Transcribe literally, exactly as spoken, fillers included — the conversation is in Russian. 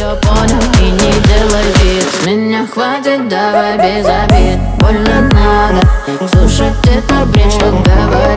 все понял и не делай вид. С меня хватит, давай без обид. Больно надо слушать этот бред, что говорит.